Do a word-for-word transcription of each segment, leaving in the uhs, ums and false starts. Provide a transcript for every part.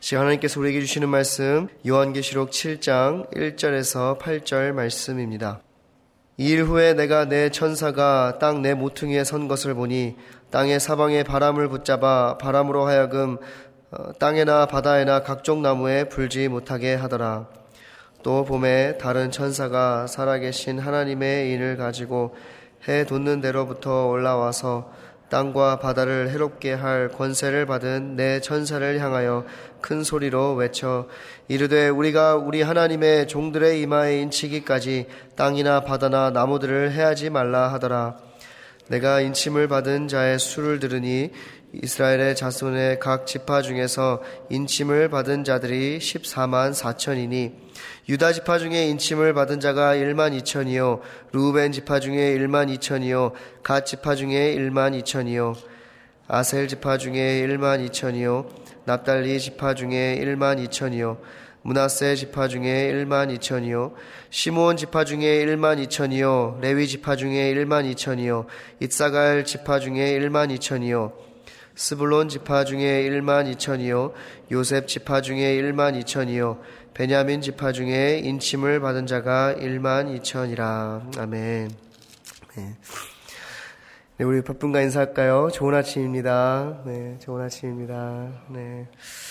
지금 하나님께서 우리에게 주시는 말씀 요한계시록 칠 장 일 절에서 팔 절 말씀입니다. 이 일 후에 내가 내 천사가 땅 내 모퉁이에 선 것을 보니 땅의 사방에 바람을 붙잡아 바람으로 하여금 땅에나 바다에나 각종 나무에 불지 못하게 하더라. 또 봄에 다른 천사가 살아계신 하나님의 인을 가지고 해 돋는 데로부터 올라와서 땅과 바다를 해롭게 할 권세를 받은 내 천사를 향하여 큰 소리로 외쳐 이르되 우리가 우리 하나님의 종들의 이마에 인치기까지 땅이나 바다나 나무들을 해하지 말라 하더라. 내가 인침을 받은 자의 수를 들으니 이스라엘의 자손의 각 지파 중에서 인침을 받은 자들이 십사만 사천이니 유다 지파 중에 인침을 받은 자가 일만 이천이요 루벤 지파 중에 일만 이천이요 갓 지파 중에 일만 이천이요 아셀 지파 중에 일만 이천이요 납달리 지파 중에 일만 이천이요 므낫세 지파 중에 일만 이천이요 시므온 지파 중에 일만 이천이요 레위 지파 중에 일만 이천이요 이사갈 지파 중에 일만 이천이요 스불론 지파 중에 일만 이천이요 요셉 지파 중에 일만 이천이요 베냐민 지파 중에 인침을 받은 자가 일만 이천이라. 아멘. 네. 네, 우리 바쁜가 인사할까요? 좋은 아침입니다. 네, 좋은 아침입니다. 네.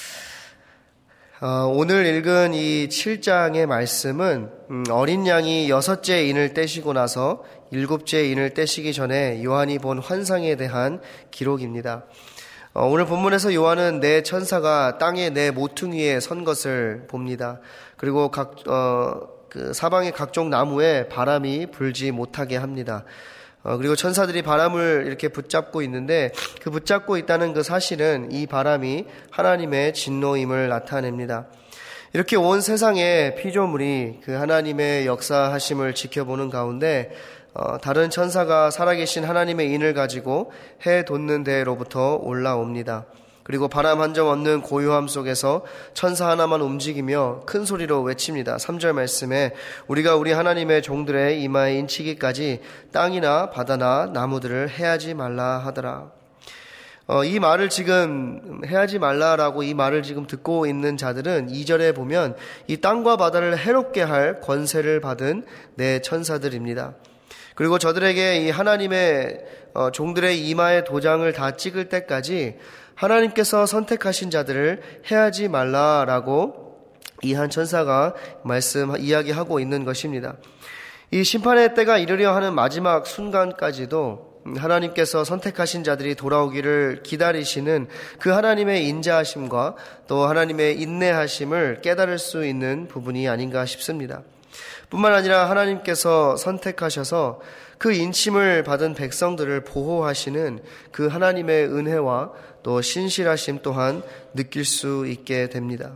어, 오늘 읽은 이 칠 장의 말씀은 음, 어린 양이 여섯째 인을 떼시고 나서 일곱째 인을 떼시기 전에 요한이 본 환상에 대한 기록입니다. 어, 오늘 본문에서 요한은 네 천사가 땅의 네 모퉁이에 선 것을 봅니다. 그리고 각, 어, 그 사방의 각종 나무에 바람이 불지 못하게 합니다. 어, 그리고 천사들이 바람을 이렇게 붙잡고 있는데 그 붙잡고 있다는 그 사실은 이 바람이 하나님의 진노임을 나타냅니다. 이렇게 온 세상의 피조물이 그 하나님의 역사하심을 지켜보는 가운데 어, 다른 천사가 살아계신 하나님의 인을 가지고 해 돋는 데로부터 올라옵니다. 그리고 바람 한 점 없는 고요함 속에서 천사 하나만 움직이며 큰 소리로 외칩니다. 삼 절 말씀에 우리가 우리 하나님의 종들의 이마에 인치기까지 땅이나 바다나 나무들을 해하지 말라 하더라. 어, 이 말을 지금 해하지 말라라고 이 말을 지금 듣고 있는 자들은 이 절에 보면 이 땅과 바다를 해롭게 할 권세를 받은 네 천사들입니다. 그리고 저들에게 이 하나님의 어, 종들의 이마에 도장을 다 찍을 때까지 하나님께서 선택하신 자들을 해하지 말라라고 이 한 천사가 말씀 이야기하고 있는 것입니다. 이 심판의 때가 이르려 하는 마지막 순간까지도 하나님께서 선택하신 자들이 돌아오기를 기다리시는 그 하나님의 인자하심과 또 하나님의 인내하심을 깨달을 수 있는 부분이 아닌가 싶습니다. 뿐만 아니라 하나님께서 선택하셔서 그 인침을 받은 백성들을 보호하시는 그 하나님의 은혜와 또 신실하심 또한 느낄 수 있게 됩니다.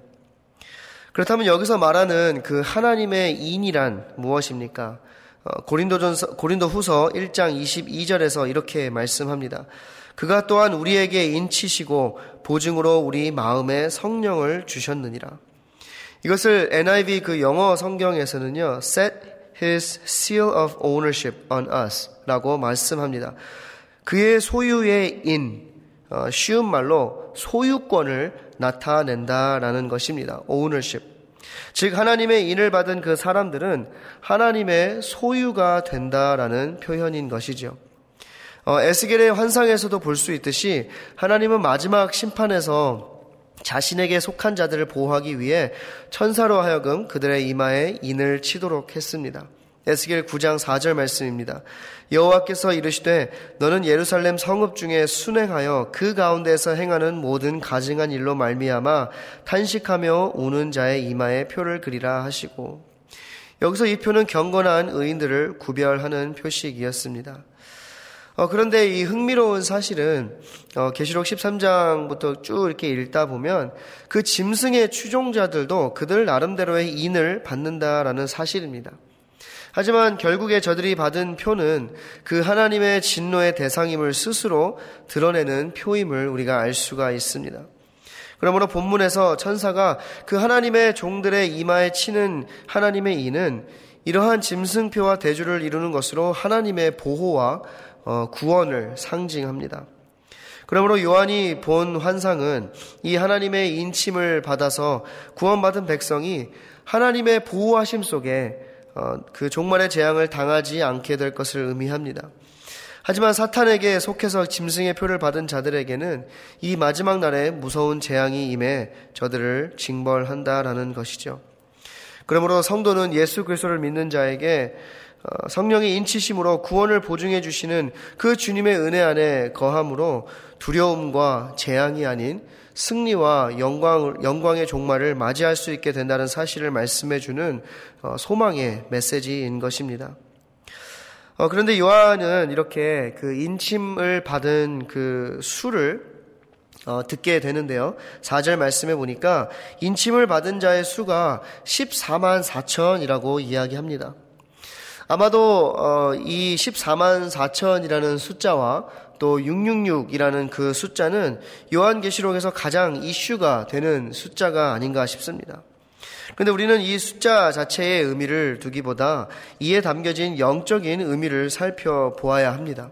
그렇다면 여기서 말하는 그 하나님의 인이란 무엇입니까? 고린도전서, 고린도후서 일 장 이십이 절에서 이렇게 말씀합니다. 그가 또한 우리에게 인치시고 보증으로 우리 마음에 성령을 주셨느니라. 이것을 엔 아이 브이 그 영어 성경에서는요, set his seal of ownership on us 라고 말씀합니다. 그의 소유의 인, 어, 쉬운 말로 소유권을 나타낸다라는 것입니다. ownership. 즉 하나님의 인을 받은 그 사람들은 하나님의 소유가 된다라는 표현인 것이죠. 어, 에스겔의 환상에서도 볼 수 있듯이 하나님은 마지막 심판에서 자신에게 속한 자들을 보호하기 위해 천사로 하여금 그들의 이마에 인을 치도록 했습니다. 에스겔 구 장 사 절 말씀입니다. 여호와께서 이르시되 너는 예루살렘 성읍 중에 순행하여 그 가운데서 행하는 모든 가증한 일로 말미암아 탄식하며 우는 자의 이마에 표를 그리라 하시고, 여기서 이 표는 경건한 의인들을 구별하는 표식이었습니다. 어, 그런데 이 흥미로운 사실은 어, 계시록 십삼 장부터 쭉 이렇게 읽다 보면 그 짐승의 추종자들도 그들 나름대로의 인을 받는다라는 사실입니다. 하지만 결국에 저들이 받은 표는 그 하나님의 진노의 대상임을 스스로 드러내는 표임을 우리가 알 수가 있습니다. 그러므로 본문에서 천사가 그 하나님의 종들의 이마에 치는 하나님의 인은 이러한 짐승표와 대조를 이루는 것으로 하나님의 보호와 어, 구원을 상징합니다. 그러므로 요한이 본 환상은 이 하나님의 인침을 받아서 구원받은 백성이 하나님의 보호하심 속에 그 종말의 재앙을 당하지 않게 될 것을 의미합니다. 하지만 사탄에게 속해서 짐승의 표를 받은 자들에게는 이 마지막 날에 무서운 재앙이 임해 저들을 징벌한다라는 것이죠. 그러므로 성도는 예수 그리스도를 믿는 자에게 성령의 인치심으로 구원을 보증해 주시는 그 주님의 은혜 안에 거함으로 두려움과 재앙이 아닌 승리와 영광, 영광의 종말을 맞이할 수 있게 된다는 사실을 말씀해 주는 소망의 메시지인 것입니다. 어, 그런데 요한은 이렇게 그 인침을 받은 그 수를 어, 듣게 되는데요. 사 절 말씀해 보니까 인침을 받은 자의 수가 십사만 사천이라고 이야기합니다. 아마도 어, 이 십사만 사천이라는 숫자와 또 육육육이라는 그 숫자는 요한계시록에서 가장 이슈가 되는 숫자가 아닌가 싶습니다. 그런데 우리는 이 숫자 자체의 의미를 두기보다 이에 담겨진 영적인 의미를 살펴보아야 합니다.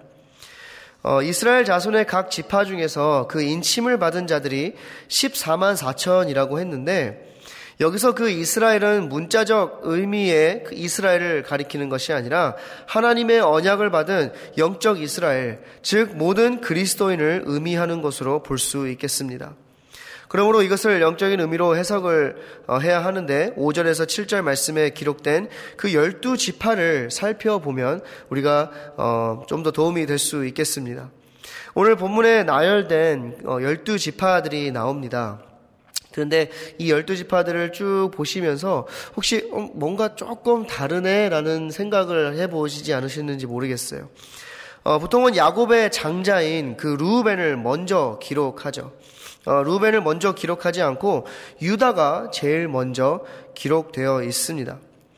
어, 이스라엘 자손의 각 지파 중에서 그 인침을 받은 자들이 십사만 사천이라고 했는데 여기서 그 이스라엘은 문자적 의미의 그 이스라엘을 가리키는 것이 아니라 하나님의 언약을 받은 영적 이스라엘, 즉 모든 그리스도인을 의미하는 것으로 볼 수 있겠습니다. 그러므로 이것을 영적인 의미로 해석을 해야 하는데 오 절에서 칠 절 말씀에 기록된 그 열두 지파를 살펴보면 우리가 좀 더 도움이 될 수 있겠습니다. 오늘 본문에 나열된 열두 지파들이 나옵니다. 그런데 이 열두 지파들을 쭉 보시면서 혹시 뭔가 조금 다르네 라는 생각을 해보시지 않으셨는지 모르겠어요. 어, 보통은 야곱의 장자인 그 루벤을 먼저 기록하죠. 어, 루벤을 먼저 기록하지 않고 유다가 제일 먼저 기록되어 있습니다.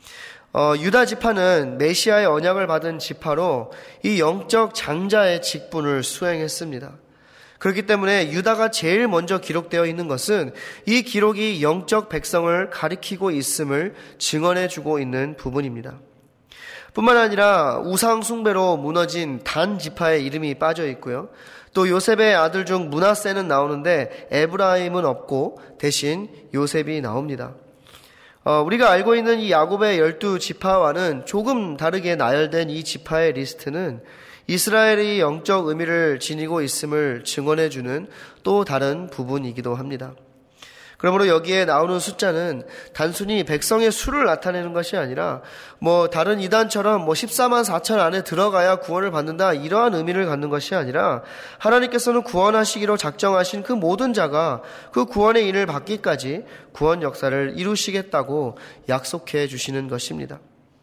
어, 유다 지파는 메시아의 언약을 받은 지파로 이 영적 장자의 직분을 수행했습니다. 그렇기 때문에 유다가 제일 먼저 기록되어 있는 것은 이 기록이 영적 백성을 가리키고 있음을 증언해 주고 있는 부분입니다. 뿐만 아니라 우상 숭배로 무너진 단 지파의 이름이 빠져 있고요. 또 요셉의 아들 중 므낫세는 나오는데 에브라임은 없고 대신 요셉이 나옵니다. 어, 우리가 알고 있는 이 야곱의 열두 지파와는 조금 다르게 나열된 이 지파의 리스트는 이스라엘이 영적 의미를 지니고 있음을 증언해주는 또 다른 부분이기도 합니다. 그러므로 여기에 나오는 숫자는 단순히 백성의 수를 나타내는 것이 아니라 뭐 다른 이단처럼 뭐 십사만 사천 안에 들어가야 구원을 받는다 이러한 의미를 갖는 것이 아니라 하나님께서는 구원하시기로 작정하신 그 모든 자가 그 구원의 인을 받기까지 구원 역사를 이루시겠다고 약속해 주시는 것입니다.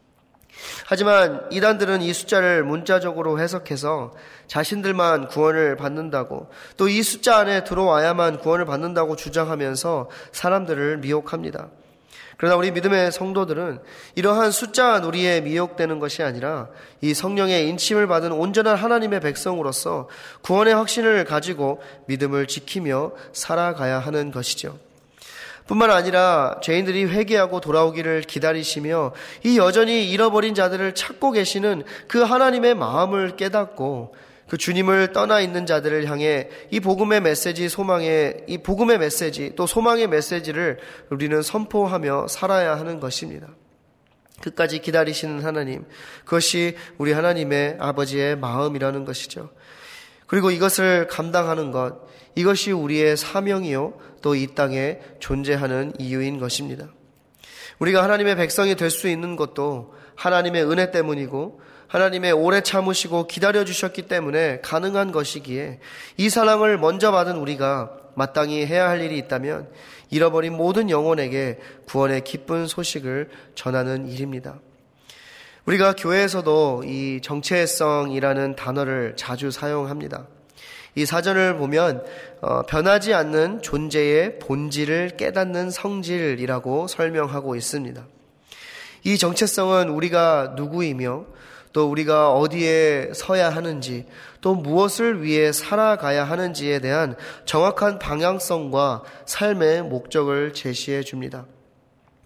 하지만 이단들은 이 숫자를 문자적으로 해석해서 자신들만 구원을 받는다고 또 이 숫자 안에 들어와야만 구원을 받는다고 주장하면서 사람들을 미혹합니다. 그러나 우리 믿음의 성도들은 이러한 숫자 놀이에 미혹되는 것이 아니라 이 성령의 인침을 받은 온전한 하나님의 백성으로서 구원의 확신을 가지고 믿음을 지키며 살아가야 하는 것이죠. 뿐만 아니라 죄인들이 회개하고 돌아오기를 기다리시며 이 여전히 잃어버린 자들을 찾고 계시는 그 하나님의 마음을 깨닫고 그 주님을 떠나 있는 자들을 향해 이 복음의 메시지, 소망의 이 복음의 메시지 또 소망의 메시지를 우리는 선포하며 살아야 하는 것입니다. 끝까지 기다리시는 하나님, 그것이 우리 하나님의 아버지의 마음이라는 것이죠. 그리고 이것을 감당하는 것, 이것이 우리의 사명이요 또 이 땅에 존재하는 이유인 것입니다. 우리가 하나님의 백성이 될 수 있는 것도 하나님의 은혜 때문이고 하나님의 오래 참으시고 기다려주셨기 때문에 가능한 것이기에 이 사랑을 먼저 받은 우리가 마땅히 해야 할 일이 있다면 잃어버린 모든 영혼에게 구원의 기쁜 소식을 전하는 일입니다. 우리가 교회에서도 이 정체성이라는 단어를 자주 사용합니다. 이 사전을 보면 어, 변하지 않는 존재의 본질을 깨닫는 성질이라고 설명하고 있습니다. 이 정체성은 우리가 누구이며 또 우리가 어디에 서야 하는지 또 무엇을 위해 살아가야 하는지에 대한 정확한 방향성과 삶의 목적을 제시해 줍니다.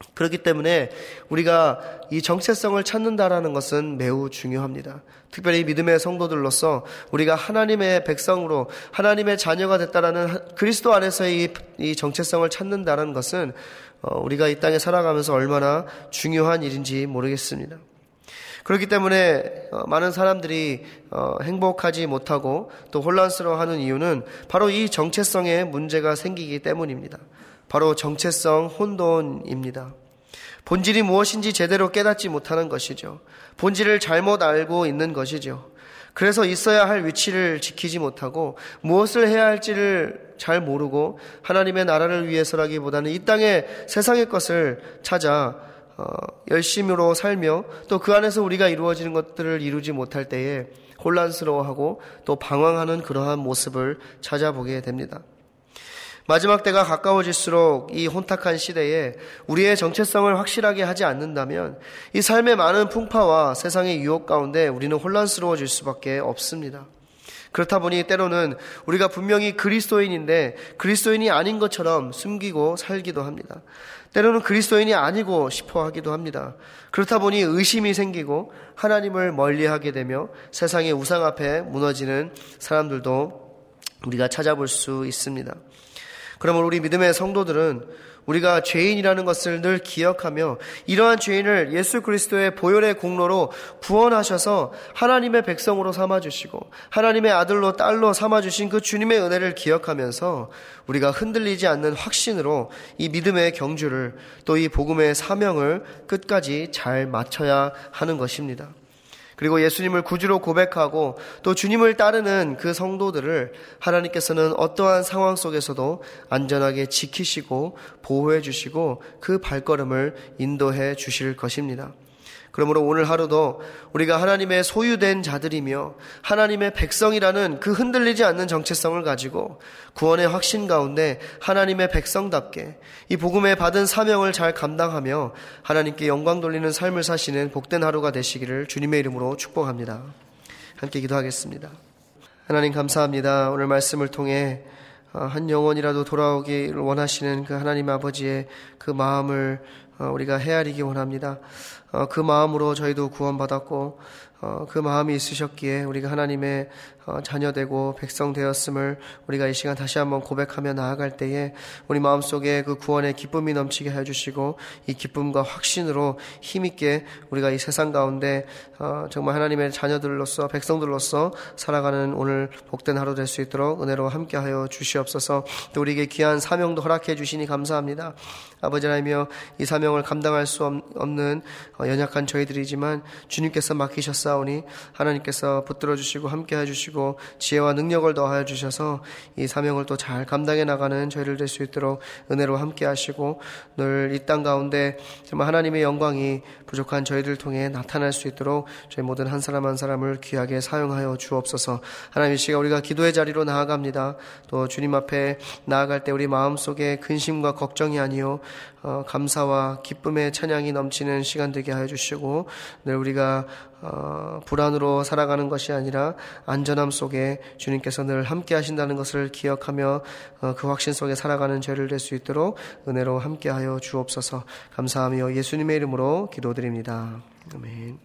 그렇기 때문에 우리가 이 정체성을 찾는다라는 것은 매우 중요합니다. 특별히 믿음의 성도들로서 우리가 하나님의 백성으로 하나님의 자녀가 됐다라는 그리스도 안에서의 이 정체성을 찾는다라는 것은 우리가 이 땅에 살아가면서 얼마나 중요한 일인지 모르겠습니다. 그렇기 때문에 많은 사람들이 행복하지 못하고 또 혼란스러워하는 이유는 바로 이 정체성에 문제가 생기기 때문입니다. 바로 정체성 혼돈입니다. 본질이 무엇인지 제대로 깨닫지 못하는 것이죠. 본질을 잘못 알고 있는 것이죠. 그래서 있어야 할 위치를 지키지 못하고 무엇을 해야 할지를 잘 모르고 하나님의 나라를 위해서라기보다는 이 땅의 세상의 것을 찾아 어, 열심으로 살며 또 그 안에서 우리가 이루어지는 것들을 이루지 못할 때에 혼란스러워하고 또 방황하는 그러한 모습을 찾아보게 됩니다. 마지막 때가 가까워질수록 이 혼탁한 시대에 우리의 정체성을 확실하게 하지 않는다면 이 삶의 많은 풍파와 세상의 유혹 가운데 우리는 혼란스러워질 수밖에 없습니다. 그렇다 보니 때로는 우리가 분명히 그리스도인인데 그리스도인이 아닌 것처럼 숨기고 살기도 합니다. 때로는 그리스도인이 아니고 싶어 하기도 합니다. 그렇다 보니 의심이 생기고 하나님을 멀리하게 되며 세상의 우상 앞에 무너지는 사람들도 우리가 찾아볼 수 있습니다. 그러면 우리 믿음의 성도들은 우리가 죄인이라는 것을 늘 기억하며 이러한 죄인을 예수 그리스도의 보혈의 공로로 구원하셔서 하나님의 백성으로 삼아주시고 하나님의 아들로 딸로 삼아주신 그 주님의 은혜를 기억하면서 우리가 흔들리지 않는 확신으로 이 믿음의 경주를 또 이 복음의 사명을 끝까지 잘 마쳐야 하는 것입니다. 그리고 예수님을 구주로 고백하고 또 주님을 따르는 그 성도들을 하나님께서는 어떠한 상황 속에서도 안전하게 지키시고 보호해 주시고 그 발걸음을 인도해 주실 것입니다. 그러므로 오늘 하루도 우리가 하나님의 소유된 자들이며 하나님의 백성이라는 그 흔들리지 않는 정체성을 가지고 구원의 확신 가운데 하나님의 백성답게 이 복음에 받은 사명을 잘 감당하며 하나님께 영광 돌리는 삶을 사시는 복된 하루가 되시기를 주님의 이름으로 축복합니다. 함께 기도하겠습니다. 하나님 감사합니다. 오늘 말씀을 통해 한 영혼이라도 돌아오기를 원하시는 그 하나님 아버지의 그 마음을 우리가 헤아리기 원합니다. 그 마음으로 저희도 구원받았고 그 마음이 있으셨기에 우리가 하나님의 자녀되고 백성 되었음을 우리가 이 시간 다시 한번 고백하며 나아갈 때에 우리 마음속에 그 구원의 기쁨이 넘치게 해주시고 이 기쁨과 확신으로 힘있게 우리가 이 세상 가운데 정말 하나님의 자녀들로서 백성들로서 살아가는 오늘 복된 하루 될 수 있도록 은혜로 함께하여 주시옵소서. 또 우리에게 귀한 사명도 허락해 주시니 감사합니다. 아버지 하나님이여 이 사명을 감당할 수 없는 연약한 저희들이지만 주님께서 맡기셨사오니 하나님께서 붙들어 주시고 함께 해주시고 지혜와 능력을 더하여 주셔서 이 사명을 또 잘 감당해 나가는 저희를 될 수 있도록 은혜로 함께 하시고 늘 이 땅 가운데 정말 하나님의 영광이 부족한 저희들을 통해 나타날 수 있도록 저희 모든 한 사람 한 사람을 귀하게 사용하여 주옵소서. 하나님 이 시간 우리가 기도의 자리로 나아갑니다. 또 주님 앞에 나아갈 때 우리 마음속에 근심과 걱정이 아니요 어, 감사와 기쁨의 찬양이 넘치는 시간 되게 하여 주시고 늘 우리가 어, 불안으로 살아가는 것이 아니라 안전함 속에 주님께서 늘 함께 하신다는 것을 기억하며 어, 그 확신 속에 살아가는 저희를 될 수 있도록 은혜로 함께 하여 주옵소서. 감사하며 예수님의 이름으로 기도드립니다. 아멘.